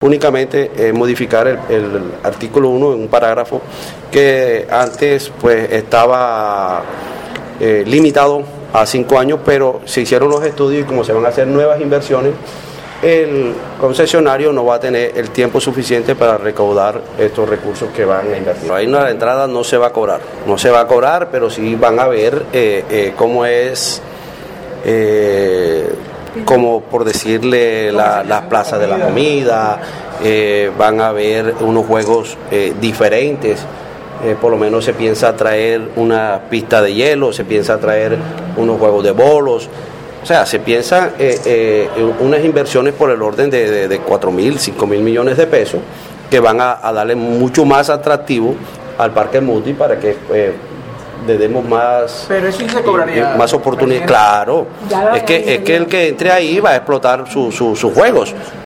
Únicamente modificar el artículo 1 en un parágrafo que antes pues estaba limitado a 5 años, pero se hicieron los estudios y como se van a hacer nuevas inversiones, el concesionario no va a tener el tiempo suficiente para recaudar estos recursos que van a invertir. Ahí la entrada no se va a cobrar, pero sí van a ver cómo es, como por decirle las plazas de la comida, van a ver unos juegos diferentes. Por lo menos se piensa traer una pista de hielo, se piensa traer unos juegos de bolos. O sea, se piensa unas inversiones por el orden de 4.000, 5.000 millones de pesos que van a darle mucho más atractivo al Parque Muti para que le demos más, pero eso sí se cobraría, más oportunidades. Claro, es que el que entre ahí va a explotar sus juegos.